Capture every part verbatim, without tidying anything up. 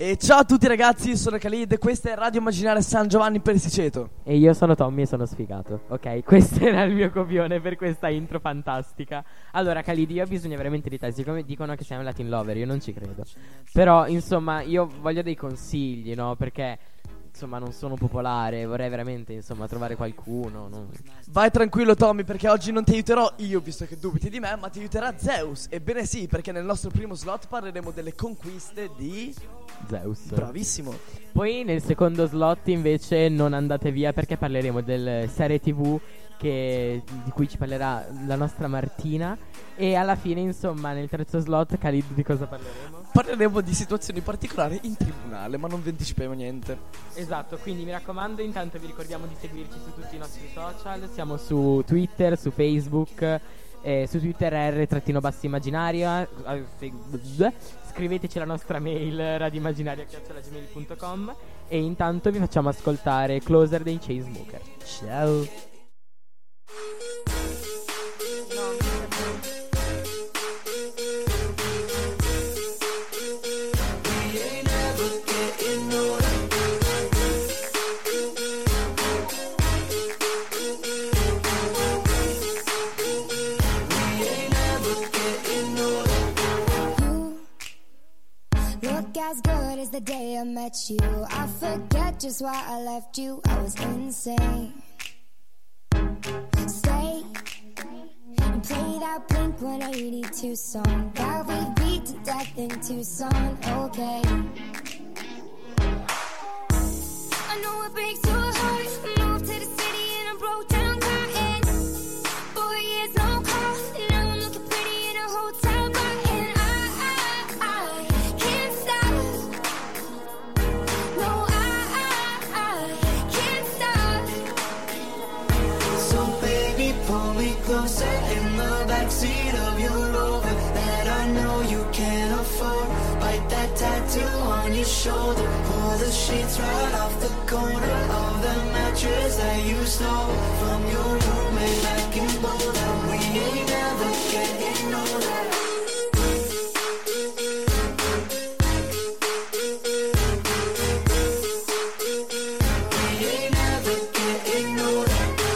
E ciao a tutti ragazzi, sono Khalid e questa è Radio Immaginare San Giovanni Persiceto. E io sono Tommy e sono sfigato. Ok, questo era il mio copione per questa intro fantastica. Allora Khalid, io ho bisogno veramente di te. Siccome dicono che sei un Latin lover, io non ci credo. Però insomma io voglio dei consigli, no? Perché insomma non sono popolare, vorrei veramente insomma trovare qualcuno, no? Vai tranquillo Tommy, perché oggi non ti aiuterò io, visto che dubiti di me, ma ti aiuterà Zeus. Ebbene sì, perché nel nostro primo slot parleremo delle conquiste di Zeus. Bravissimo. Poi nel secondo slot invece non andate via, perché parleremo del serie tv che, di cui ci parlerà la nostra Martina. E alla fine insomma nel terzo slot, Khalid, di cosa parleremo? Parleremo di situazioni particolari in tribunale, ma non vi anticipiamo niente. Esatto, quindi mi raccomando, intanto vi ricordiamo di seguirci su tutti i nostri social. Siamo su Twitter, su Facebook, eh, su Twitter R-Bassi Immaginaria. Scriveteci la nostra mail radioimmaginaria chiocciola gmail punto com. E intanto vi facciamo ascoltare Closer dei Chainsmokers. Ciao. As good as the day I met you, I forget just why I left you. I was insane. Stay and play that Blink one eighty-two song that we beat to death in Tucson. Okay, I know it breaks your heart. Moved to the city and I broke down crying. Four years no call, now I'm looking pretty in a hotel bar. And I, I, I can't stop. No, I, I, I can't stop. So baby, pull me closer in the backseat of your Rover that I know you can't afford. Bite that tattoo on your shoulder. Pull the sheets right off the corner of the mattress that you stole from your roommate back in Boulder. We ain't never getting older. We ain't never getting older.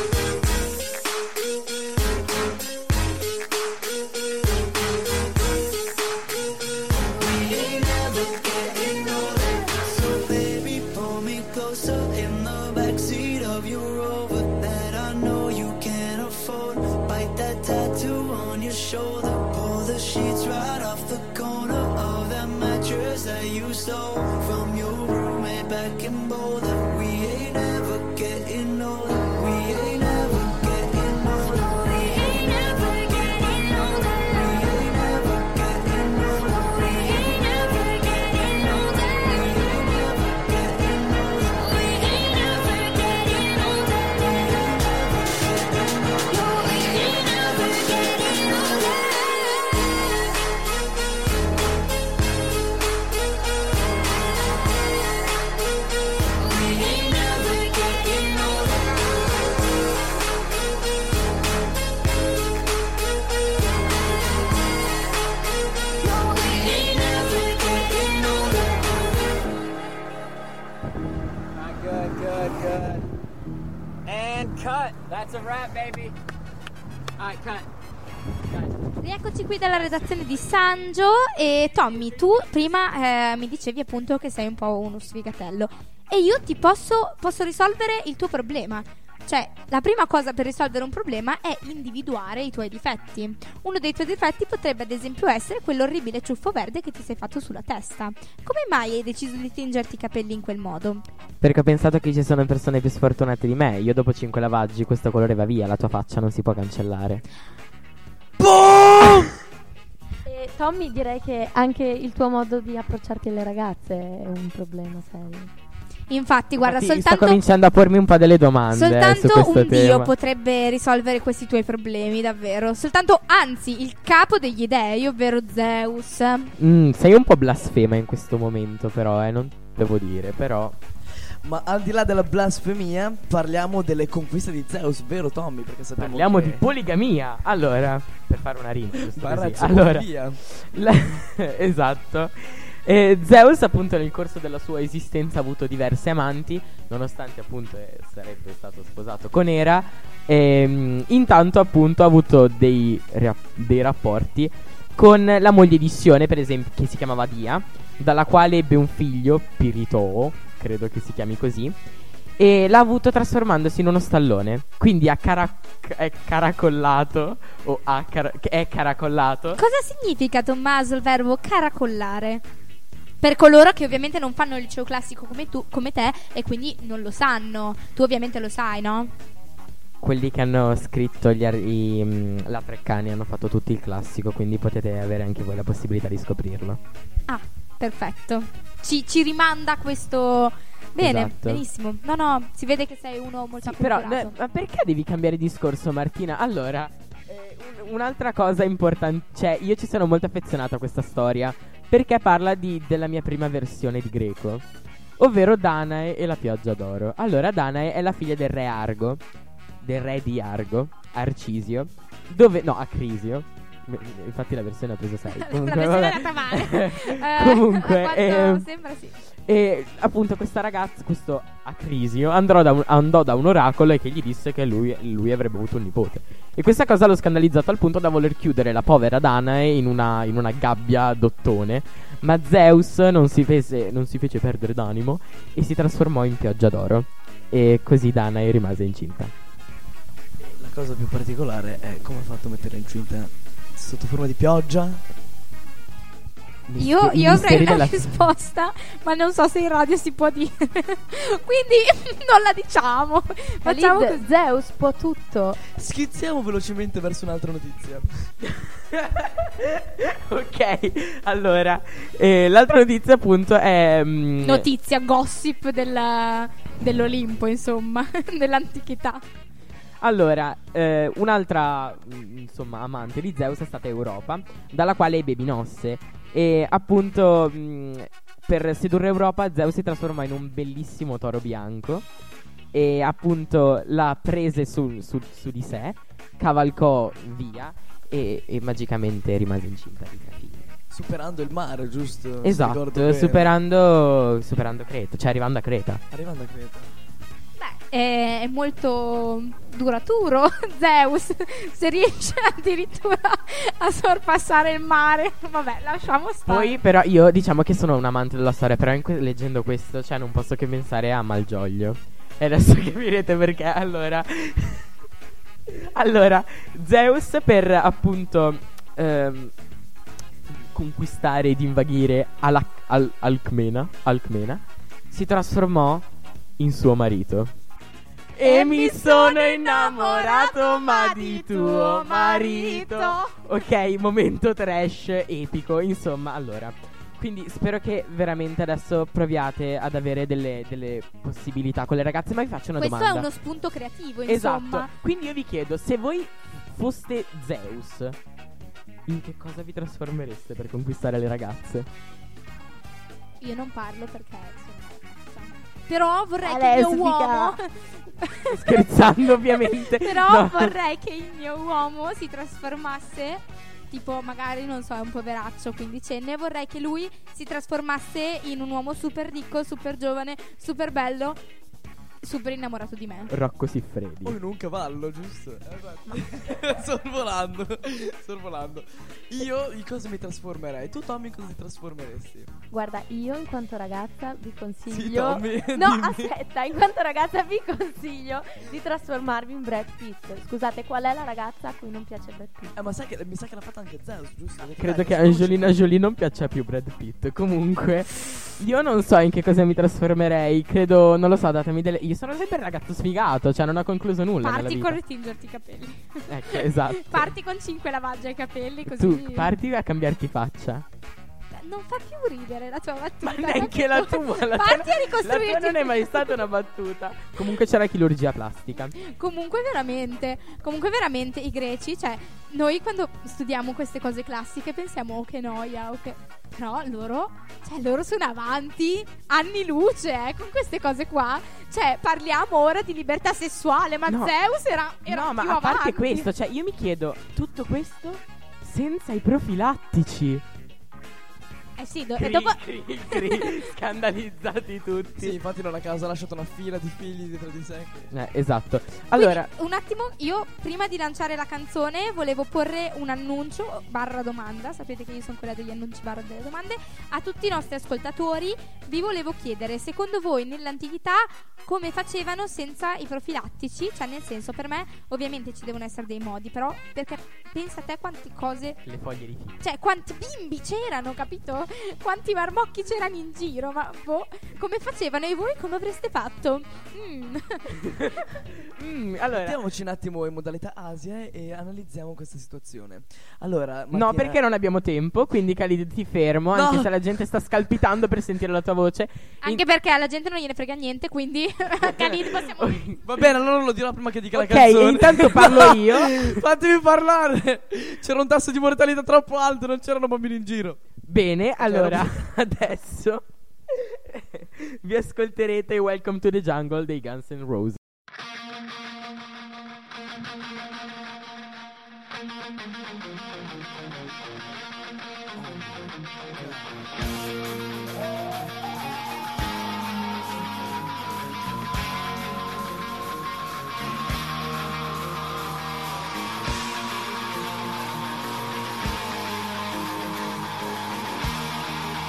We ain't never getting older. So baby, pull me closer in the backseat of your Rover that I know you can't afford. Bite that tattoo on your shoulder. Pull the sheets right off the corner of that mattress that you stole from your roommate back in Boulder. We ain't ever getting older. We ain't ever getting older. We ain't ever getting older. We ain't ever getting older. We ain't ever getting older. We ain't ever getting older. We ain't ever getting older. We ain't never getting older. No, we ain't never getting older. Good, good, good. And cut. That's a wrap, baby. Alright, cut. Rieccoci qui dalla redazione di Sangio. E Tommy, tu prima eh, mi dicevi appunto che sei un po' uno sfigatello. E io ti posso, posso risolvere il tuo problema. Cioè, la prima cosa per risolvere un problema è individuare i tuoi difetti. Uno dei tuoi difetti potrebbe ad esempio essere quell'orribile ciuffo verde che ti sei fatto sulla testa. Come mai hai deciso di tingerti i capelli in quel modo? Perché ho pensato che ci sono persone più sfortunate di me. Io dopo cinque lavaggi questo colore va via. La tua faccia non si può cancellare. Boom! E Tommy, direi che anche il tuo modo di approcciarti alle ragazze è un problema serio. Infatti, guarda, Infatti, soltanto sto cominciando a pormi un po' delle domande eh, su soltanto questo un tema. dio potrebbe risolvere questi tuoi problemi, davvero. Soltanto, anzi, il capo degli dei, ovvero Zeus. Mm, sei un po' blasfema in questo momento, però, eh, non devo dire, però. Ma al di là della blasfemia, parliamo delle conquiste di Zeus, vero Tommy? Perché sappiamo Parliamo che... di poligamia. Allora, per fare una rima, giusto Barra così. Allora, via. la... esatto. E Zeus appunto nel corso della sua esistenza ha avuto diverse amanti, nonostante appunto eh, sarebbe stato sposato con Hera. E, intanto appunto ha avuto dei, ra- dei rapporti con la moglie di Sione, per esempio, che si chiamava Dia, dalla quale ebbe un figlio, Piritoo, credo che si chiami così, e l'ha avuto trasformandosi in uno stallone. Quindi ha carac- è caracollato o ha car- è caracollato. Cosa significa, Tommaso, il verbo caracollare? Per coloro che ovviamente non fanno il liceo classico come tu, come te, e quindi non lo sanno. Tu ovviamente lo sai, no? Quelli che hanno scritto gli ar- i, mh, la Treccani hanno fatto tutti il classico, quindi potete avere anche voi la possibilità di scoprirlo. Ah, perfetto. Ci, ci rimanda questo... Bene, Esatto. benissimo. No, no, si vede che sei uno molto Sì, però, acculturato. ne- ma perché devi cambiare discorso, Martina? Allora, eh, un- un'altra cosa importante, cioè, io ci sono molto affezionato a questa storia perché parla di, della mia prima versione di greco, ovvero Danae e la pioggia d'oro. Allora, Danae è la figlia del re Argo, del re di Argo, Arcisio, dove, no, Acrisio. Infatti la versione ho preso sei. Comunque, la versione vabbè. è andata male. Eh, Comunque, a quanto ehm, sembra sì. E appunto questa ragazza, questo Acrisio, andrò da un, andò da un oracolo e che gli disse che lui, lui avrebbe avuto un nipote. E questa cosa l'ho scandalizzato al punto da voler chiudere la povera Danae in una, in una gabbia d'ottone. Ma Zeus non si, fece, non si fece perdere d'animo e si trasformò in pioggia d'oro. E così Danae rimase incinta. La cosa più particolare è come ha fatto a mettere incinta sotto forma di pioggia. Io, Mister- i io avrei misteri una della- risposta, ma non so se in radio si può dire. Quindi non la diciamo. Facciamo Khalid, così. Zeus può tutto. Schizziamo velocemente verso un'altra notizia. Ok, allora, eh, l'altra notizia appunto è... mm, Notizia, gossip della- dell'Olimpo, insomma, dell'antichità. Allora, eh, un'altra mm, insomma amante di Zeus è stata Europa, dalla quale ebbe Binosse. E appunto mm, per sedurre Europa Zeus si trasformò in un bellissimo toro bianco e appunto la prese su, su- su di sé, cavalcò via e, e magicamente rimase incinta di tre figli. Superando il mare, giusto? Se ricordo Esatto, bene. superando, superando Creta, cioè arrivando a Creta. Arrivando a Creta. Beh, è, è molto duraturo Zeus, se riesce addirittura a sorpassare il mare. Vabbè, lasciamo stare. Poi però io diciamo che sono un amante della storia, però in que- leggendo questo cioè non posso che pensare a Malgioglio. E adesso capirete perché. Allora Allora Zeus per appunto ehm, conquistare ed invaghire Ala- Al- Alcmena Alcmena si trasformò in suo marito. E mi sono innamorato ma di tuo marito. Ok, momento trash epico. Insomma, allora, quindi spero che veramente adesso proviate ad avere delle, delle possibilità con le ragazze. Ma vi faccio una Questo domanda. è uno spunto creativo, Esatto. insomma. Quindi io vi chiedo, se voi foste Zeus, in che cosa vi trasformereste per conquistare le ragazze? Io non parlo perché sono una ragazza. Però vorrei Ah, che il mio lesbica. uomo Scherzando, ovviamente. Però No. vorrei che il mio uomo si trasformasse, tipo magari non so, è un poveraccio quindicenne, e vorrei che lui si trasformasse in un uomo super ricco, super giovane, super bello, super innamorato di me. Rocco Siffredi. O in un cavallo, giusto? Esatto. Sorvolando. Sorvolando. Io in cosa mi trasformerei? Tu, Tommy, in cosa ti trasformeresti? Guarda, io in quanto ragazza vi Sì, consiglio. Tommy. No, dimmi. aspetta, in quanto ragazza vi consiglio di trasformarvi in Brad Pitt. Scusate, qual è la ragazza a cui non piace Brad Pitt? Eh, ma sai che mi sa che l'ha fatta anche Zeus, giusto? Perché Credo dai, che a conosci- Angelina Jolie non piaccia più Brad Pitt. Comunque, io non so in che cosa mi trasformerei. Credo, non lo so, datemi delle. Io sono sempre il ragazzo sfigato, cioè non ho concluso nulla nella Parti vita. con ritingerti i capelli. Ecco, esatto. Parti con cinque lavaggi ai capelli, così. Tu parti a cambiarti faccia. Non fa più ridere la tua battuta. Ma neanche la tua. La Parti tua, a ricostruirti. la tua non è mai stata una battuta. Comunque c'è la chirurgia plastica. Comunque veramente, comunque veramente i greci, cioè noi quando studiamo queste cose classiche pensiamo oh che noia, oh che... però loro, cioè loro sono avanti anni luce eh, con queste cose qua. Cioè parliamo ora di libertà sessuale, ma No. Zeus era, era No, ma più a parte avanti. questo, cioè io mi chiedo tutto questo senza i profilattici. Eh sì, do- Cri, dopo... cri, cri, scandalizzati tutti. Sì, infatti non a caso ha lasciato una fila di figli dietro di sé. Eh, esatto. Allora, Quindi, un attimo, io prima di lanciare la canzone volevo porre un annuncio barra domanda. Sapete che io sono quella degli annunci barra delle domande. A tutti i nostri ascoltatori vi volevo chiedere, secondo voi nell'antichità come facevano senza i profilattici? Cioè, nel senso, per me ovviamente ci devono essere dei modi, però perché pensa a te quante cose, le foglie di fico. cioè quanti bimbi c'erano, capito? Quanti marmocchi c'erano in giro, ma boh, come facevano e voi come avreste fatto? Mm. Mm, allora, Mettiamoci un attimo in modalità Asia e analizziamo questa situazione. Allora, no, Martina- perché non abbiamo tempo, quindi Khalid ti fermo, No. anche se la gente sta scalpitando per sentire la tua voce. Anche In- perché alla gente non gliene frega niente, quindi Khalid possiamo... Va bene, allora lo dirò prima che dica Ok, la canzone. e intanto parlo io. Fatemi parlare. C'era un tasso di mortalità troppo alto, non c'erano bambini in giro. Bene, allora, adesso vi ascolterete Welcome to the Jungle dei Guns N' Roses.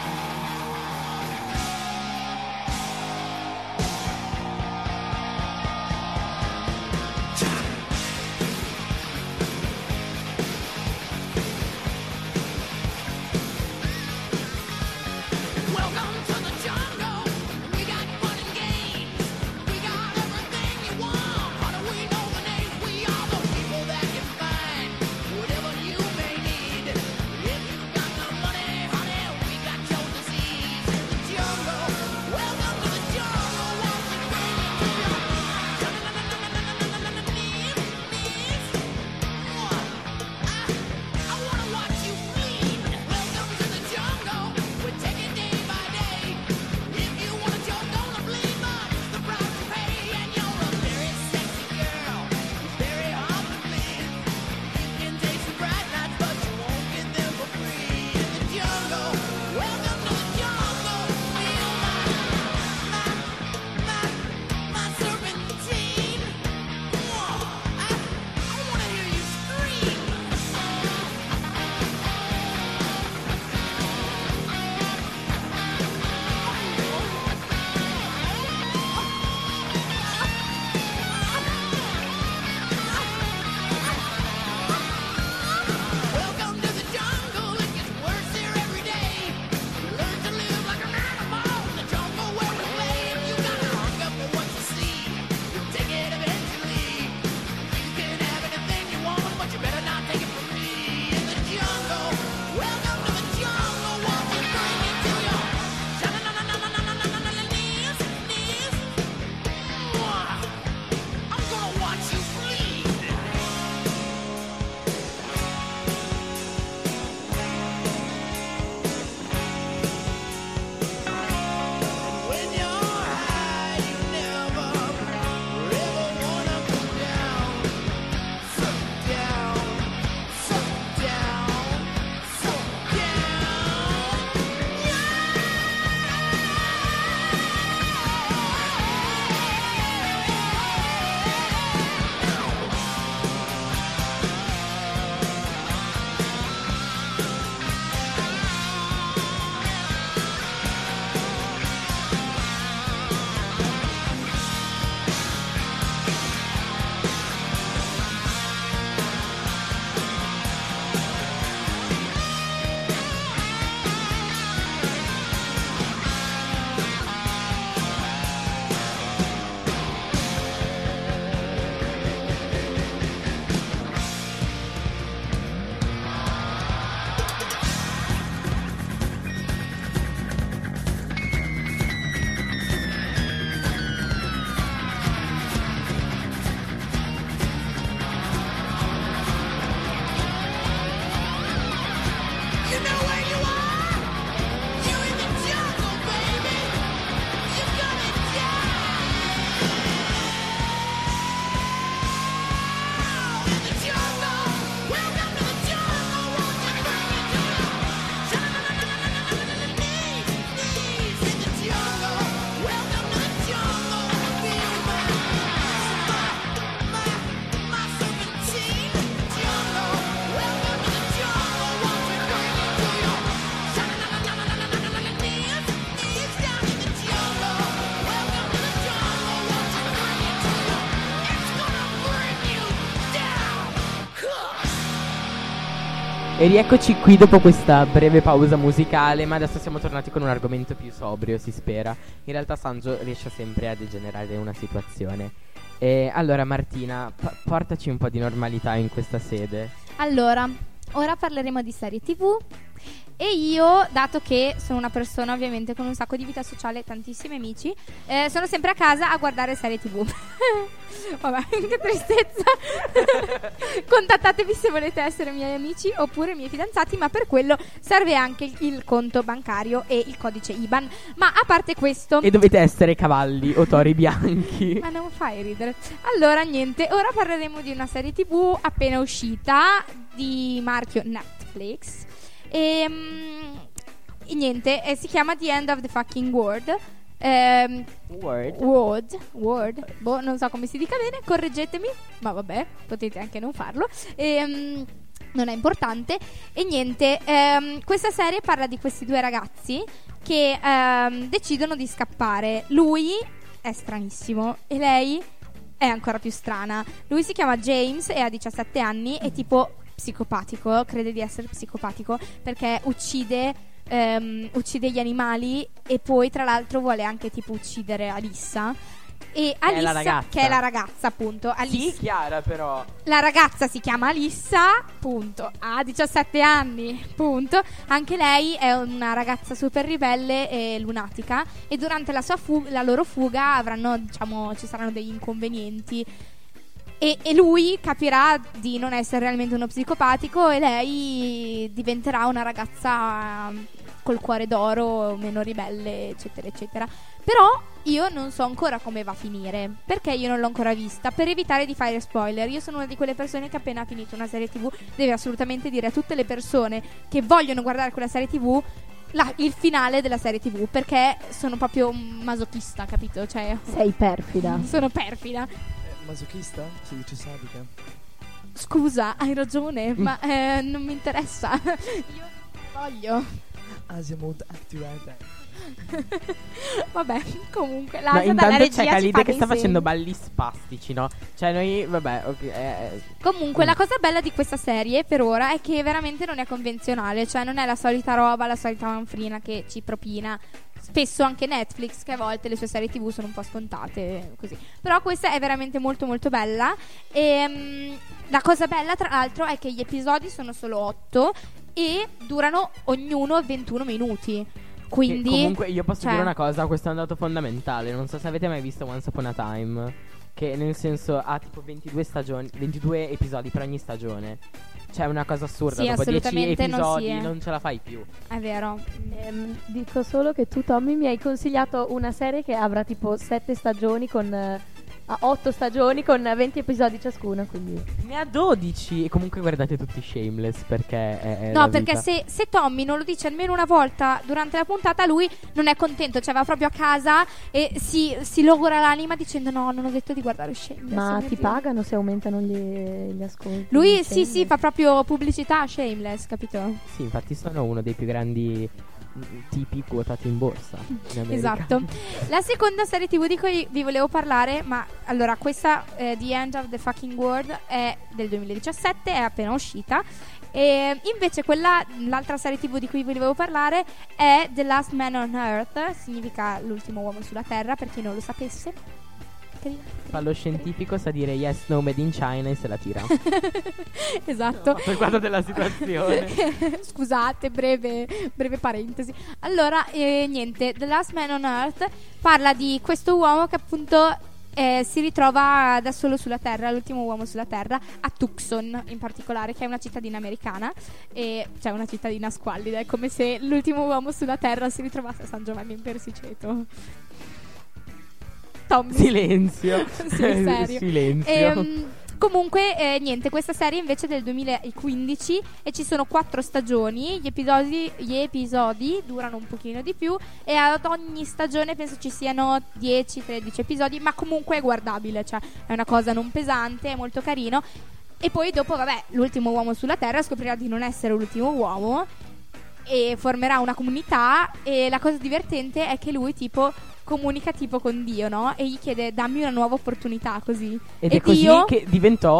Thank E rieccoci qui dopo questa breve pausa musicale, ma adesso siamo tornati con un argomento più sobrio, si spera. In realtà Sanjo riesce sempre a degenerare una situazione. E allora Martina, p- portaci un po' di normalità in questa sede. Allora, ora parleremo di serie tivù. E io, dato che sono una persona ovviamente con un sacco di vita sociale e tantissimi amici, eh, sono sempre a casa a guardare serie tivù. Vabbè, che tristezza. Contattatemi se volete essere miei amici oppure miei fidanzati, ma per quello serve anche il, il conto bancario e il codice I B A N. Ma a parte questo, E dovete essere cavalli o tori bianchi. ma non fai ridere. Allora, niente, ora parleremo di una serie tivù appena uscita di marchio Netflix. E mm, niente, eh, si chiama The End of the Fucking World. Ehm, Word. World, Word, boh, non so come si dica bene, correggetemi, ma vabbè, potete anche non farlo. Ehm, non è importante. E niente, ehm, questa serie parla di questi due ragazzi che ehm, decidono di scappare. Lui è stranissimo e lei è ancora più strana. Lui si chiama James e ha diciassette anni, è tipo psicopatico, crede di essere psicopatico perché uccide ehm, uccide gli animali e poi tra l'altro vuole anche tipo uccidere Alissa. E Che è la Alissa, ragazza. che è la ragazza, appunto. Sì, Alissa, Chiara però. la ragazza si chiama Alissa, punto. Ha diciassette anni, punto. Anche lei è una ragazza super ribelle e lunatica. E durante la, sua fu- la loro fuga avranno, diciamo, ci saranno degli inconvenienti. E, e lui capirà di non essere realmente uno psicopatico e lei diventerà una ragazza um, col cuore d'oro, meno ribelle, eccetera, eccetera. Però io non so ancora come va a finire, perché io non l'ho ancora vista. Per evitare di fare spoiler, io sono una di quelle persone che appena ha finito una serie tivù deve assolutamente dire a tutte le persone che vogliono guardare quella serie tivù la- il finale della serie tivù, perché sono proprio masochista, capito? Cioè, Sei perfida. sono perfida. Masochista? Si dice sadica. Scusa, hai ragione, ma eh, non mi interessa. Io voglio. Asia Mode Activate. Vabbè, comunque No, l'Asia dalla intanto regia c'è ci Khalid fa che dei sta facendo segni. balli spastici, no? Cioè noi, vabbè, ok, eh, Comunque Mm. la cosa bella di questa serie per ora è che veramente non è convenzionale. Cioè non è la solita roba, la solita manfrina che ci propina spesso anche Netflix, che a volte le sue serie tivù sono un po' scontate così. Però questa è veramente molto molto bella. E mm, la cosa bella tra l'altro è che gli episodi sono solo otto e durano ognuno ventuno minuti. Quindi che comunque io posso cioè- dire una cosa, questo è un dato fondamentale. Non so se avete mai visto Once Upon a Time, che nel senso ha tipo ventidue stagioni, ventidue episodi per ogni stagione. Cioè è una cosa assurda, Sì, dopo dieci assolutamente non episodi si è. non ce la fai più. è vero. Ehm, dico solo che tu, Tommy, mi hai consigliato una serie che avrà tipo sette stagioni con eh, a otto stagioni con venti episodi ciascuna, quindi Ne ha dodici. E comunque guardate tutti Shameless perché è, è No, la perché vita. se, se Tommy non lo dice almeno una volta durante la puntata, lui non è contento. Cioè va proprio a casa e si, si logora l'anima dicendo no, non ho detto di guardare Shameless. ma oh mio ti Dio." pagano se aumentano gli, gli ascolti? Lui di sì, sì, Shameless? fa proprio pubblicità a Shameless, capito? Sì, infatti sono uno dei più grandi mm, tipi quotati in borsa in America. Esatto. La seconda serie tivù di cui vi volevo parlare, ma allora questa eh, The End of the Fucking World è del duemiladiciassette, è appena uscita. E invece quella, l'altra serie tivù di cui vi volevo parlare è The Last Man on Earth, significa l'ultimo uomo sulla terra, per chi non lo sapesse. Carina. Fa lo scientifico, sa dire yes, no, made in China e se la tira. Esatto. Per quanto della situazione. Scusate, breve, breve parentesi. Allora, eh, niente, The Last Man on Earth parla di questo uomo che appunto eh, si ritrova da solo sulla Terra, l'ultimo uomo sulla Terra, a Tucson in particolare, che è una cittadina americana, e cioè una cittadina squallida, è come se l'ultimo uomo sulla Terra si ritrovasse a San Giovanni in Persiceto. Tommy. Silenzio. Sì, serio. Silenzio. Ehm, comunque, eh, niente, questa serie invece è del duemilaquindici e ci sono quattro stagioni. Gli episodi, gli episodi durano un pochino di più e ad ogni stagione penso ci siano dieci tredici episodi, ma comunque è guardabile, cioè è una cosa non pesante, è molto carino. E poi dopo, vabbè, l'ultimo uomo sulla Terra scoprirà di non essere l'ultimo uomo e formerà una comunità, e la cosa divertente è che lui tipo comunica tipo con Dio, no? E gli chiede dammi una nuova opportunità, così. Ed e è così Dio che diventò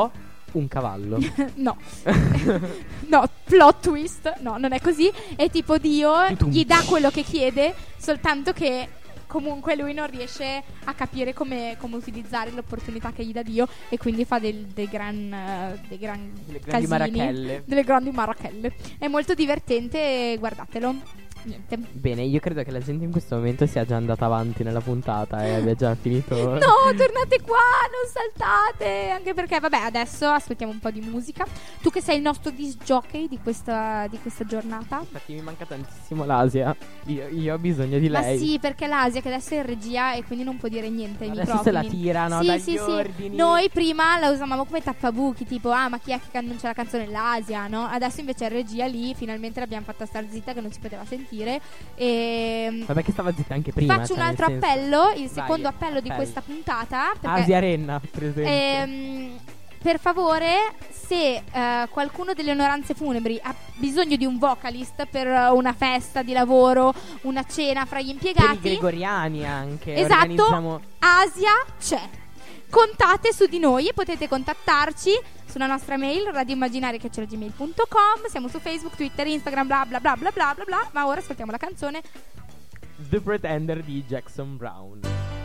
un cavallo. No. No, plot twist. No, non è così. È tipo Dio Tutum. gli dà quello che chiede, soltanto che comunque lui non riesce a capire come, come utilizzare l'opportunità che gli dà Dio, e quindi fa del, dei gran, eh, dei gran Delle grandi casini, marachelle. delle grandi marachelle. È molto divertente, guardatelo. Niente. Bene, io credo che la gente in questo momento sia già andata avanti nella puntata e abbia già finito. No, tornate qua, non saltate. Anche perché, vabbè, adesso aspettiamo un po' di musica. Tu che sei il nostro disc jockey di questa, di questa giornata. Infatti mi manca tantissimo l'Asia. Io, io ho bisogno di Ma lei. sì, perché l'Asia che adesso è in regia e quindi non può dire niente ai Adesso se la microfoni. tirano Sì, dagli sì, sì. ordini. Noi prima la usavamo come tappabuchi, tipo ah, ma chi è che annuncia la canzone? L'Asia, no? Adesso invece è regia lì, finalmente l'abbiamo fatta star zitta che non si poteva sentire. E Vabbè che stava zitta anche prima. faccio cioè, un nel altro senso- appello, il Vai, secondo appello di appello. questa puntata, perché Asia Renna, per esempio. Ehm, per favore, se eh, qualcuno delle onoranze funebri ha bisogno di un vocalist per eh, una festa di lavoro, una cena fra gli Per i impiegati, gregoriani anche. esatto, Organizziamo... Asia c'è. Contate su di noi e potete contattarci sulla nostra mail radioimmaginari chiocciola gmail punto com. Siamo su Facebook, Twitter, Instagram, bla bla bla bla bla bla bla. Ma ora ascoltiamo la canzone. The Pretender di Jackson Brown.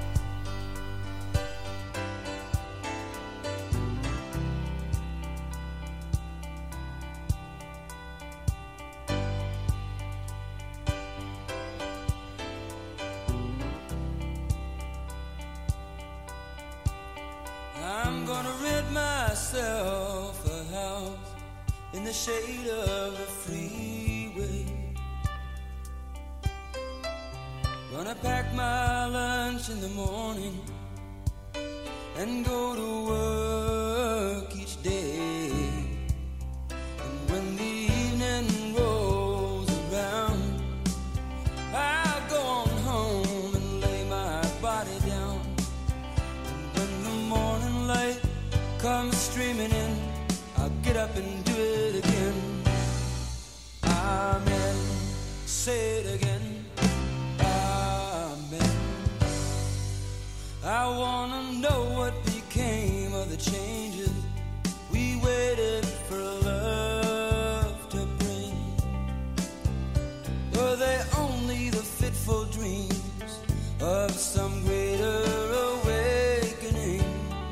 I'm gonna rent myself a house in the shade of the freeway. Gonna pack my lunch in the morning and go to work each day. And when the evening rolls around, I'll go on home and lay my body down. Morning light comes streaming in, I'll get up and do it again. Amen. Say it again. Amen. I wanna know what became of the changes we waited for love to bring. Were they only the fitful dreams of some greater awakening?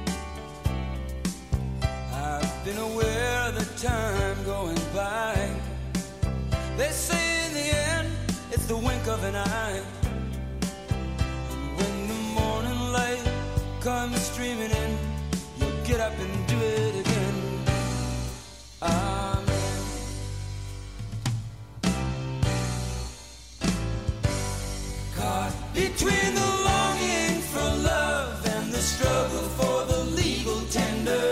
Been aware of the time going by. They say in the end it's the wink of an eye. And when the morning light comes streaming in, you'll get up and do it again. Amen. Caught between the longing for love and the struggle for the legal tender,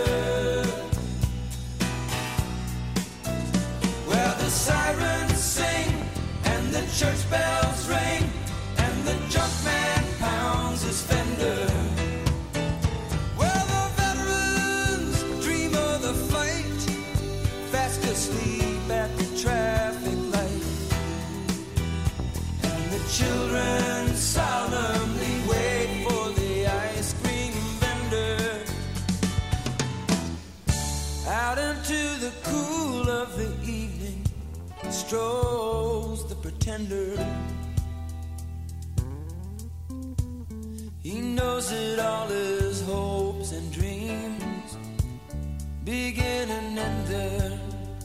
the sirens sing and the church bells ring and the junk man pounds his fender. Well, the veterans dream of the fight, fast asleep at the traffic light, and the children solemnly wait for the ice cream vendor. Out into the cool of the evening strolls the pretender. He knows that all his hopes and dreams begin and end there.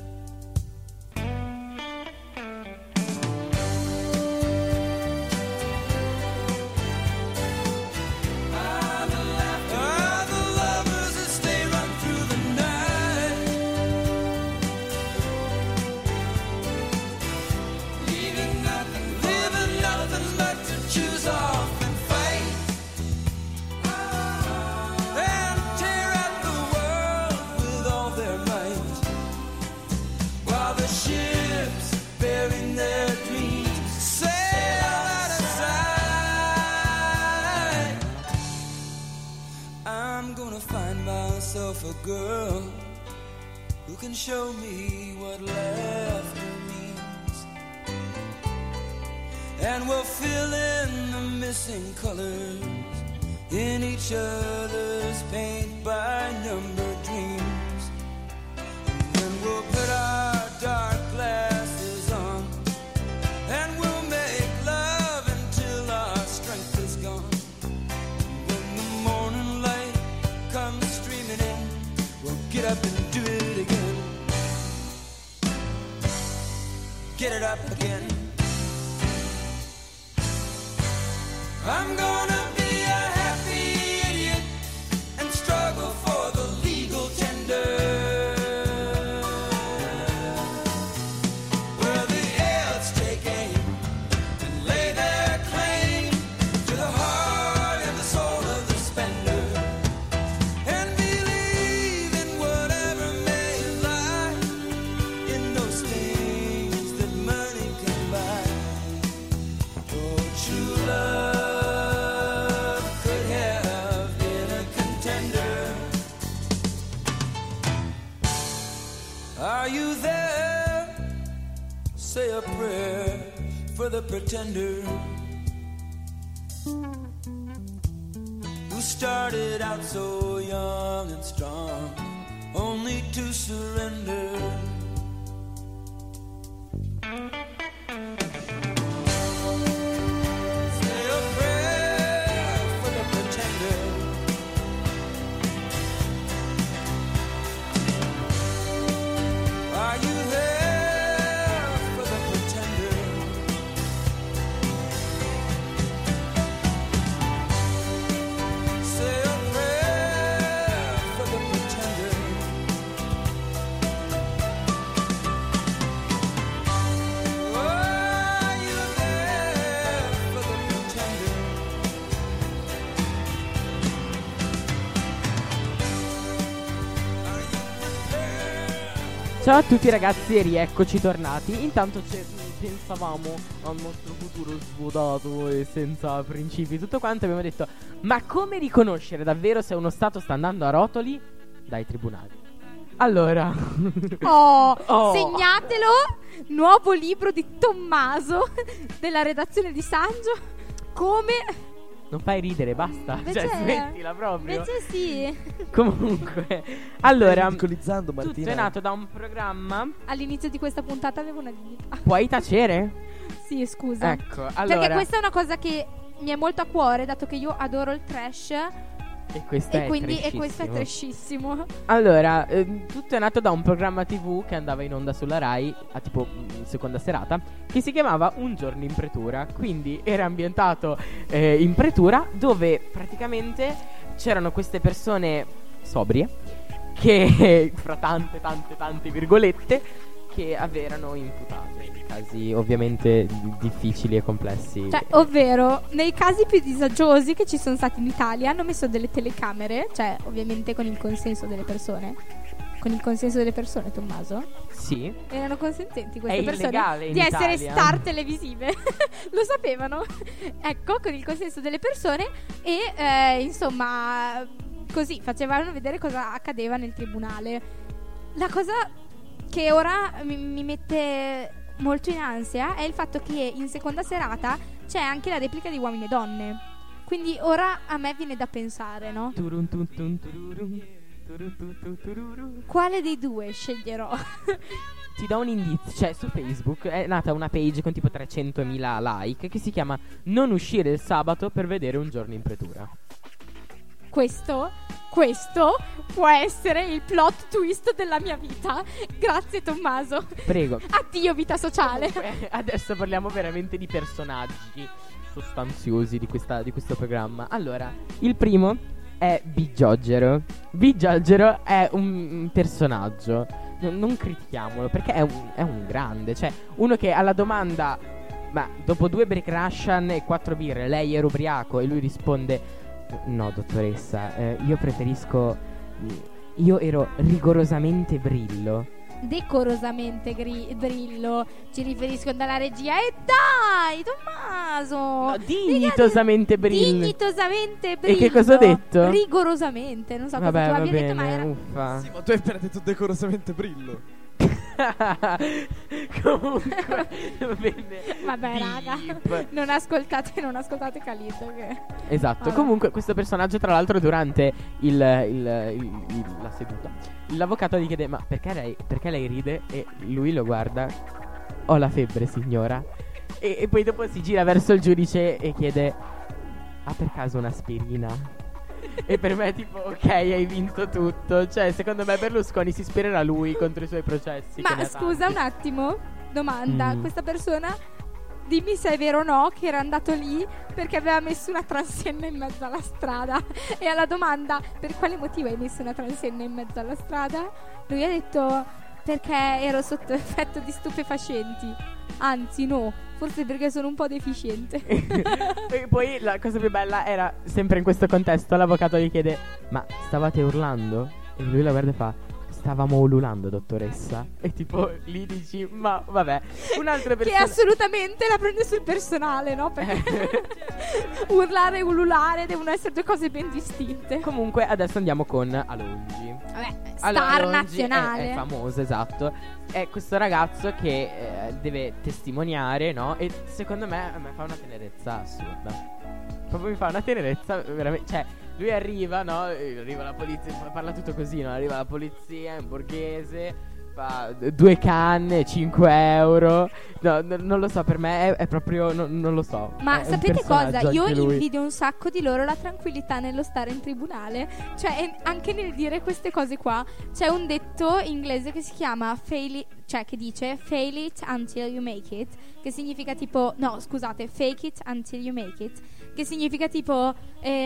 A girl who can show me what laughter means, and we'll fill in the missing colors in each other's paint by number dreams. get it up again. I'm gonna be a happy idiot and struggle for the legal tender. Where the elves take aim and lay their claim to the heart and the soul of the spender, and believe in whatever may lie in those things that money can buy. Oh, true love could have been a contender. Are you there? Say a prayer for the pretender who started out so young and strong, only to surrender. Say a prayer for the pretender. Are you there for the pretender? Say a prayer for the pretender. Are you there for the pretender? Are you there? Ciao a tutti ragazzi e rieccoci tornati. Intanto ce- pensavamo al nostro futuro svuotato e senza principi, tutto quanto. Abbiamo detto: ma come riconoscere davvero se uno stato sta andando a rotoli? Dai tribunali. Allora Oh, Oh. segnatelo. Nuovo libro di Tommaso della redazione di Sangio. Come non fai ridere, basta. Invece- Cioè smettila proprio. Invece sì. Comunque, allora, ridicolizzando tutto Martina. è nato da un programma. All'inizio di questa puntata avevo una dignità. Puoi tacere? Sì, scusa. Ecco, allora. Perché questa è una cosa che mi è molto a cuore, dato che io adoro il trash. E questo E è quindi e questo è trashissimo. trashissimo. Allora, ehm, tutto è nato da un programma tivù che andava in onda sulla Rai a tipo mm, seconda serata, che si chiamava Un giorno in pretura. Quindi era ambientato eh, in pretura, dove praticamente c'erano queste persone sobrie che, fra tante tante tante virgolette, che erano imputate in casi ovviamente di- difficili e complessi. Cioè, ovvero, nei casi più disagiosi che ci sono stati in Italia hanno messo delle telecamere, cioè ovviamente con il consenso delle persone. Con il consenso delle persone, Tommaso? Sì. Erano consententi queste È persone illegale in di essere Italia. star televisive. Lo sapevano? Ecco, con il consenso delle persone e eh, insomma, così facevano vedere cosa accadeva nel tribunale. La cosa che ora mi, mi mette molto in ansia è il fatto che in seconda serata c'è anche la replica di Uomini e Donne. Quindi ora a me viene da pensare, no? Turun tun tun tururun, turun tun tun tururun. Quale dei due sceglierò? Ti do un indizio, cioè su Facebook è nata una page con tipo trecentomila like che si chiama Non uscire il sabato per vedere Un giorno in pretura. Questo, questo può essere il plot twist della mia vita. Grazie Tommaso. Prego. Addio vita sociale. Comunque, adesso parliamo veramente di personaggi sostanziosi di, questa, di questo programma. Allora, il primo è Bigiogero. Bigiogero è un personaggio, non, non critichiamolo, perché è un, è un grande. Cioè, uno che alla domanda: ma dopo due break Russian e quattro birre lei era ubriaco? E lui risponde: no dottoressa, eh, io preferisco, io ero rigorosamente brillo. Decorosamente gri- brillo. Ci riferisco dalla regia. E dai Tommaso, No, dignitosamente brillo. Dignitosamente brillo. E che cosa ho detto? Rigorosamente. Non so Vabbè, cosa tu va abbia detto, ma bene, era uffa. Sì, ma tu hai appena detto decorosamente brillo. Comunque va bene. Vabbè raga, Beep. non ascoltate, non ascoltate Calito che... Esatto. Vabbè. Comunque questo personaggio, tra l'altro, durante il, il- il- il- la seduta, l'avvocato gli chiede: ma perché lei, perché lei ride? E lui lo guarda: ho la febbre, signora. E, e poi dopo si gira verso il giudice e chiede: ha per caso un'aspirina? E per me è tipo: ok, hai vinto tutto. Cioè, secondo me Berlusconi si ispirerà a lui contro i suoi processi. che ne Ma ha scusa tanti. un attimo, Domanda, Mm. questa persona, dimmi se è vero o no, che era andato lì perché aveva messo una transenna in mezzo alla strada. E alla domanda, per quale motivo hai messo una transenna in mezzo alla strada? Lui ha detto, perché ero sotto effetto di stupefacenti. Anzi no, forse perché sono un po' deficiente. E poi la cosa più bella era, sempre in questo contesto, l'avvocato gli chiede: ma stavate urlando? E lui la guarda e fa: stavamo ululando, dottoressa. E tipo lì dici: ma vabbè. Un'altra Che persona assolutamente la prende sul personale, no? Perché urlare e ululare devono essere due cose ben distinte. Comunque adesso andiamo con Alongi. Vabbè, star Allora, Alongi nazionale. È, è famoso, esatto. È questo ragazzo che eh, deve testimoniare, no? E secondo me a me fa una tenerezza assurda. Proprio mi fa una tenerezza veramente. Cioè, lui arriva, no? Arriva la polizia, parla tutto così, no? Arriva la polizia in borghese, fa due canne, cinque euro. No, n- non lo so, per me è, è proprio. No, non lo so. Ma È un sapete cosa? personaggio Io anche lui. invidio un sacco di loro la tranquillità nello stare in tribunale. Cioè, e- anche nel dire queste cose qua. C'è un detto inglese che si chiama fail it, cioè che dice fail it until you make it. Che significa tipo. No, scusate, fake it until you make it. Che significa tipo.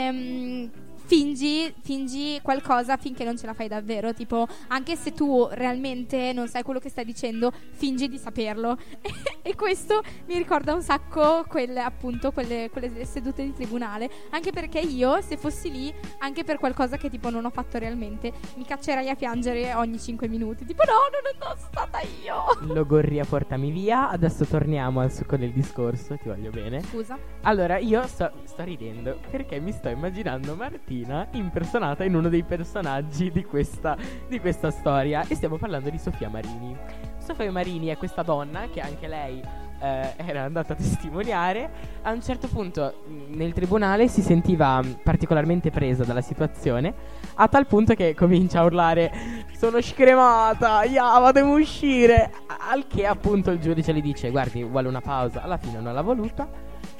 Ehm, Fingi, fingi qualcosa finché non ce la fai davvero. Tipo, anche se tu realmente non sai quello che stai dicendo, fingi di saperlo. E questo mi ricorda un sacco quelle, appunto, quelle, quelle sedute di tribunale. Anche perché io, se fossi lì, anche per qualcosa che tipo non ho fatto realmente, mi caccerei a piangere ogni cinque minuti. Tipo, no, non sono stata io. Logorria, portami via. Adesso torniamo al succo del discorso. Ti voglio bene. Scusa. Allora, io sto, sto ridendo perché mi sto immaginando Martina impersonata in uno dei personaggi di questa, di questa storia. E stiamo parlando di Sofia Marini. Sofia Marini è questa donna che anche lei eh, era andata a testimoniare. A un certo punto mh, nel tribunale si sentiva mh, particolarmente presa dalla situazione, a tal punto che comincia a urlare: sono scremata, ya, devo uscire. Al che appunto il giudice le dice: guardi, vuole una pausa. Alla fine non l'ha voluta.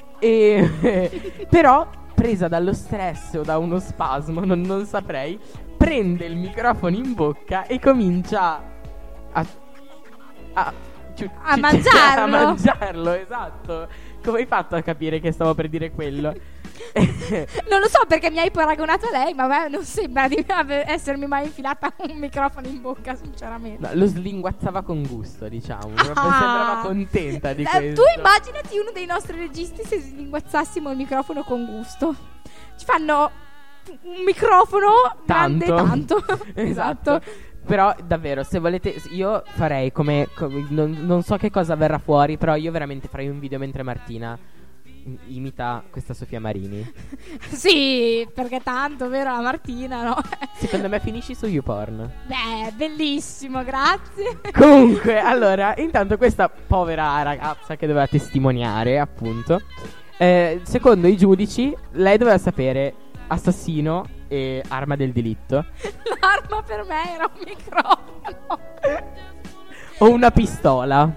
E però, presa dallo stress o da uno spasmo, non, non saprei, prende il microfono in bocca e comincia a a, ci- A ci- mangiarlo. a mangiarlo, esatto. Come hai fatto a capire che stavo per dire quello? Non lo so perché mi hai paragonato a lei, ma a me non sembra di ave- essermi mai infilata un microfono in bocca, sinceramente. No, lo slinguazzava con gusto, diciamo. Proprio Ah. sembrava contenta di Eh, questo. Tu immaginati uno dei nostri registi se slinguazzassimo il microfono con gusto. Ci fanno un microfono grande Tanto. tanto. Esatto. Però davvero, se volete, io farei come, come- non, non so che cosa verrà fuori, però io veramente farei un video mentre Martina im- imita questa Sofia Marini. Sì, perché tanto, vero, la Martina, no? Secondo me finisci su YouPorn. Beh, bellissimo, grazie. Comunque, allora, intanto questa povera ragazza che doveva testimoniare, appunto, eh, secondo i giudici, lei doveva sapere assassino e arma del delitto L'arma per me era un microfono. o una pistola.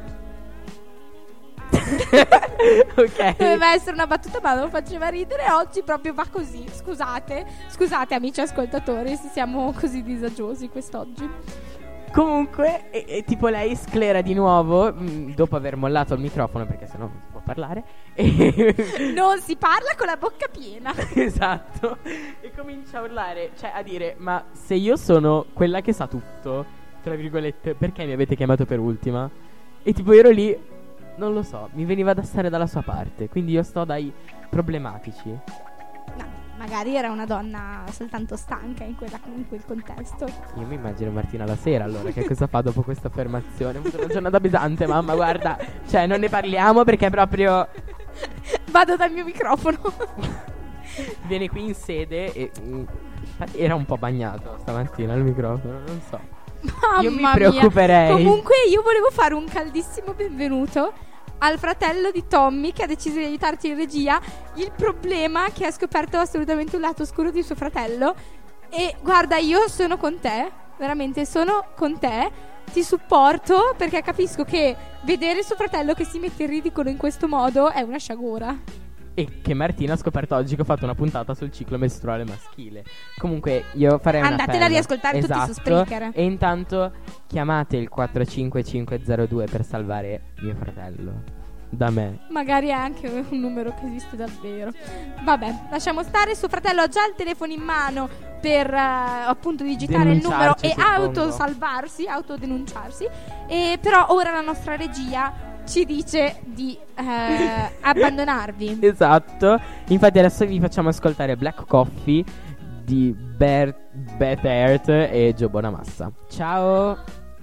Ok. Doveva essere una battuta, ma non faceva ridere. Oggi proprio va così. Scusate, scusate amici ascoltatori se siamo così disagiosi quest'oggi. Comunque, e, e tipo lei sclera di nuovo mh, dopo aver mollato il microfono, perché sennò non si può parlare. E Non si parla con la bocca piena. esatto. E comincia a urlare, cioè a dire: ma se io sono quella che sa tutto, tra virgolette, perché mi avete chiamato per ultima? E tipo ero lì, non lo so, mi veniva da stare dalla sua parte. Quindi io sto dai problematici. No, magari era una donna soltanto stanca in, quella, in quel contesto. Io mi immagino Martina la sera, allora, che cosa fa dopo questa affermazione? Ho avuto una giornata pesante, mamma, guarda. Cioè, non ne parliamo perché proprio Vado dal mio microfono. viene qui in sede e mm, era un po' bagnato stamattina il microfono, non so. Mamma Io mi mia. preoccuperei. Comunque io volevo fare un caldissimo benvenuto al fratello di Tommy che ha deciso di aiutarci in regia. Il problema è che ha scoperto assolutamente un lato oscuro di suo fratello. E guarda, io sono con te, veramente sono con te. Ti supporto perché capisco che vedere suo fratello che si mette in ridicolo in questo modo è una sciagura. e che Martina ha scoperto oggi che ho fatto una puntata sul ciclo mestruale maschile. Comunque io farei un Andatela appello. a riascoltare tutti su Esatto. Spreaker. E intanto chiamate il quattro cinque cinque zero due per salvare mio fratello da me. Magari è anche un numero che esiste davvero. Vabbè, lasciamo stare. Suo fratello ha già il telefono in mano per eh, appunto digitare il numero Denunciarci, e suppongo. autosalvarsi, autodenunciarsi. E però ora la nostra regia ci dice di eh, abbandonarvi. Esatto. Infatti adesso vi facciamo ascoltare Black Coffee di Bert, Beth Earth e Joe Bonamassa. Ciao.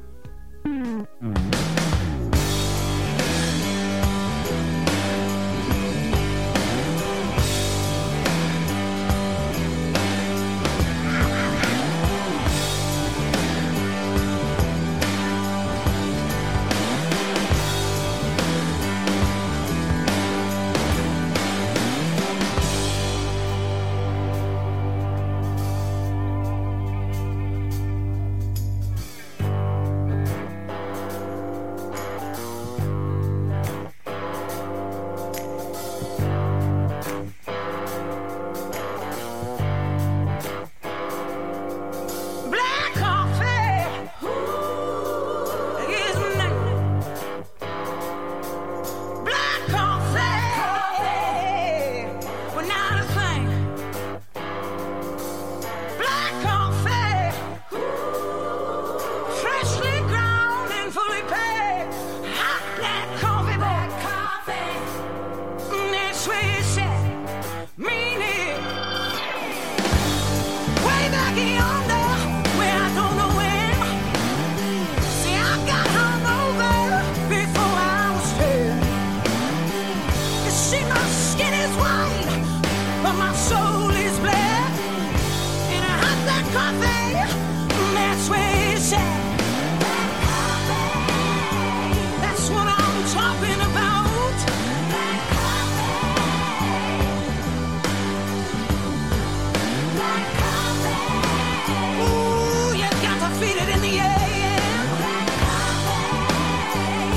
Black coffee is my name. Black coffee, we're not a thing. Black coffee, freshly ground and fully paid. Hot black coffee, black coffee. That's where it's at. Mean it. Way back yonder, where I don't know when. See, I got hungover before I was ten. You see, my skin is white, but my soul is black. In a hot black coffee, that's where it's at. Black coffee, that's what I'm talking about. Black coffee, black coffee. Ooh, you got to feel it in the air. Black coffee,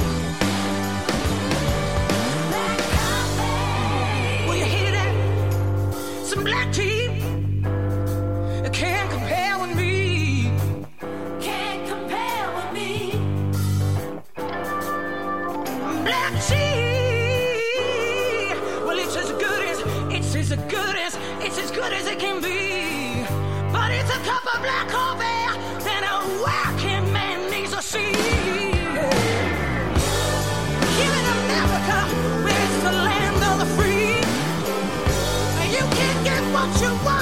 black coffee. Well, you hear that? Some black tea. It can't compare with me. Can't compare with me. Black tea. Well, it's as good as, it's as good as, it's as good as it can be. But it's a cup of black coffee that a working man needs to see. Here in America, where it's the land of the free, you can't get what you want